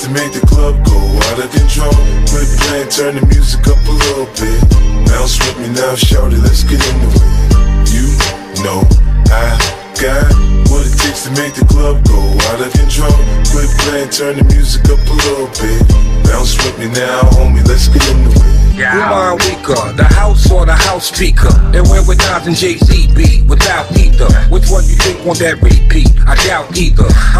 takes to make the club go out of control. Quit playing, turn the music up a little bit. Bounce with me now, shorty, let's get into it. You know I got what it takes to make the club go out of control. Quit playing, turn the music up a little bit. Bounce with me now, homie, let's get into it. Remind weaker, the house or the house speaker. And when with Nas and Jay-Z be without either. Which one you think on that repeat? I doubt either.